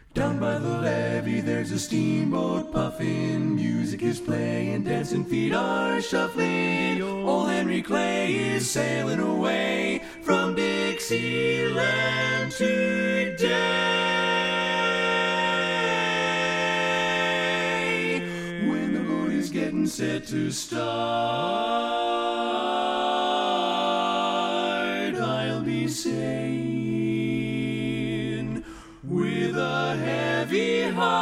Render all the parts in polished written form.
Down by the levee there's a steamboat puffin', music is playing, dancing feet are shuffling. Old Henry Clay is sailing away from Dixieland today. When the boat is getting set to start, I'll be saying with a heavy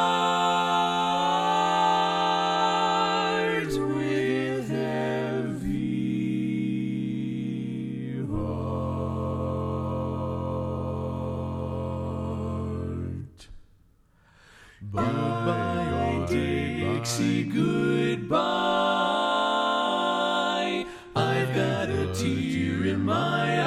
heart, with heavy heart. Bye, Dixie, goodbye. I've got a tear in my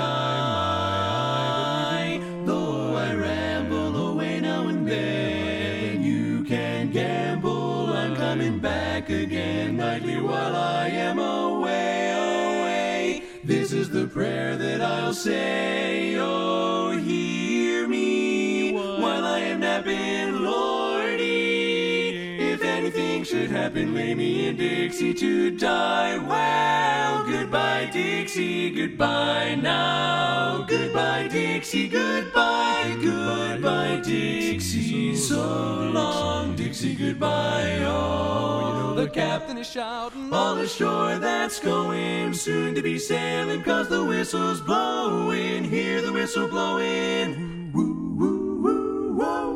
eye. Though I ramble away now and then, you can gamble, I'm coming back again nightly while I am away. This is the prayer that I'll say, oh, hear me while I am napping, Lordy. If anything should happen, lay me in Dixie to die. Well, goodbye, Dixie, goodbye now. Goodbye, Dixie, goodbye, goodbye, Dixie. So long, Dixie, goodbye. Oh, you know the captain is shouting all ashore that's going soon to be sailing, 'cause the whistle's blowing. Hear the whistle blowing. Woo, woo, woo, whoa,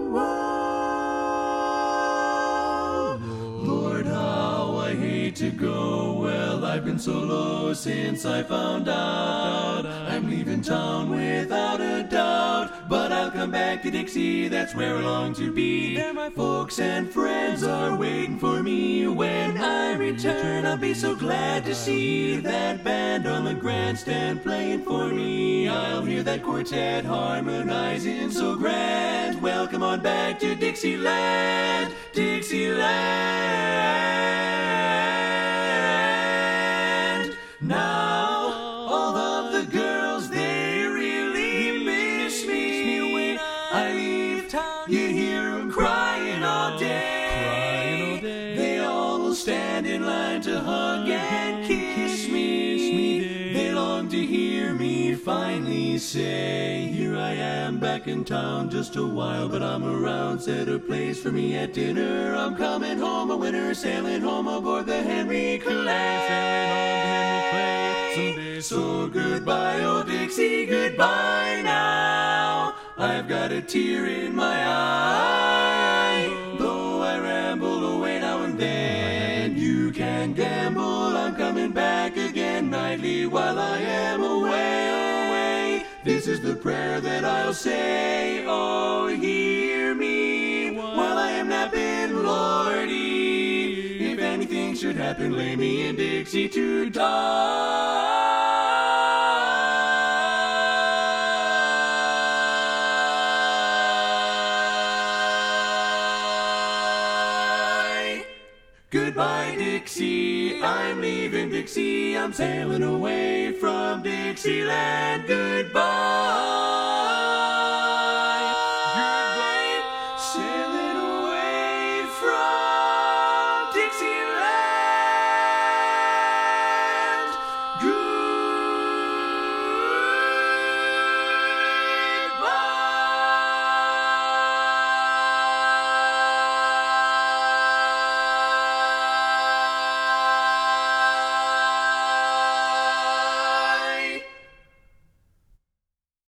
whoa. Lord, how I hate to go. Well, I've been so low since I found out I'm leaving town without a doubt. But I'll come back to Dixie, that's where I long to be. There my folks and friends are waiting for me. When I return, I'll be so glad to see that band on the grandstand playing for me. I'll hear that quartet harmonizing so grand. Welcome on back to Dixieland, Dixieland. Now, all of the girls, they really miss me. I leave town, you hear them crying all day. They all will stand in line to hug and kiss me. They long to hear me finally say, here I am back in town just a while, but I'm around. Set a place for me at dinner. I'm coming home a winner, sailing home aboard the Henry Clay. So goodbye, old Dixie, goodbye now. I've got a tear in my eye. Though I ramble away now and then, you can gamble, I'm coming back again nightly while I am away. This is the prayer that I'll say, oh, hear me while I am napping, Lordy. If anything should happen, lay me in Dixie to die. Goodbye, Dixie, I'm leaving Dixie. I'm sailing away from Dixieland. Goodbye.